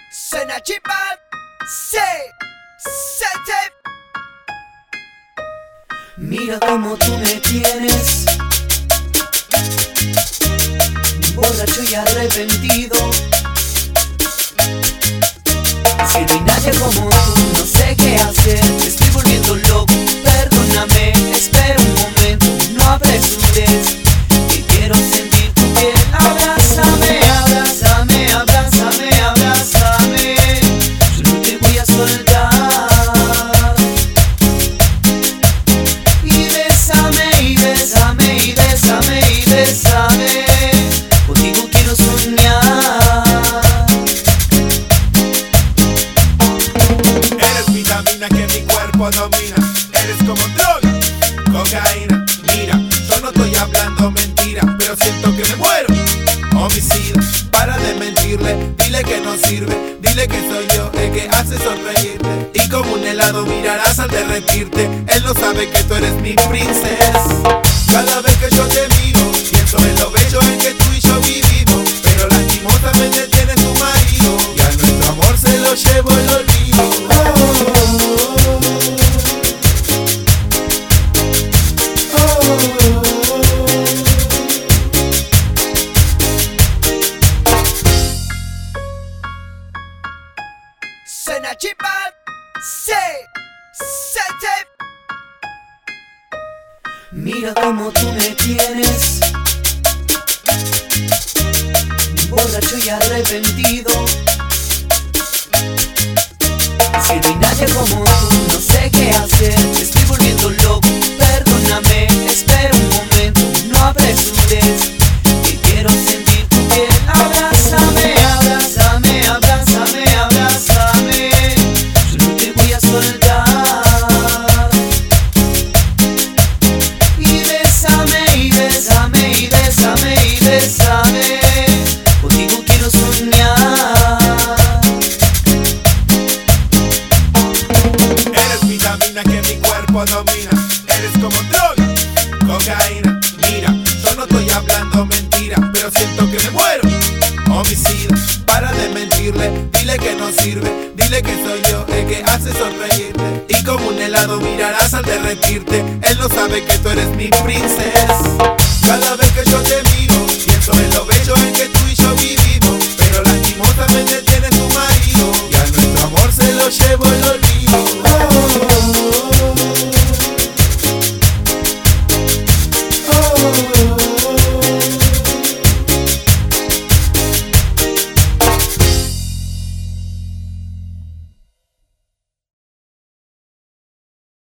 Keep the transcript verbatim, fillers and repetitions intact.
Senachipan, sí, sete. Mira cómo tú me tienes, borracho y arrepentido. Si no hay nadie como tú, no sé qué hacer, me estoy volviendo loco. Perdóname, espera un momento, no apresures, que quiero sentir tu piel. Abrázame, abrázame, abrázame, abrázame, yo no te voy a soltar. Y bésame, y bésame, y bésame, y bésame, contigo quiero soñar. Eres vitamina que mi cuerpo domina, eres como droga, cocaína. Mira, yo no estoy hablando mentira, pero siento que me muero. Homicida, para de mentirle, dile que no sirve, dile que soy yo el que hace sonreírte. Y como un helado mirarás al derretirte, él no sabe que tú eres mi princesa. Cada vez que yo te miro, pienso en lo bello en que tú y yo vivimos, pero lastimosamente tienes tu marido, y a nuestro amor se lo llevo el olvido. Senachipan, sí, sete. Mira cómo tú me tienes, borracho y arrepentido. Si no hay nadie como tú, no sé qué hacer, me estoy volviendo loco. Perdóname, espera un momento, no apresures, que quiero sentir tu piel. Abrázame, abrázame, abrázame, abrázame, yo no te voy a soltar. Y bésame, y bésame, y bésame, y bésame, contigo quiero soñar. Eres vitamina que mi cuerpo domina, eres como droga, cocaína. Mira, yo no estoy hablando mentira, pero siento que me muero. Homicida, para de mentirle, dile que no sirve, dile que soy yo el que hace sonreírte. Y como un helado mirarás al derretirte, él no sabe que tú eres mi princesa. Cada vez que yo te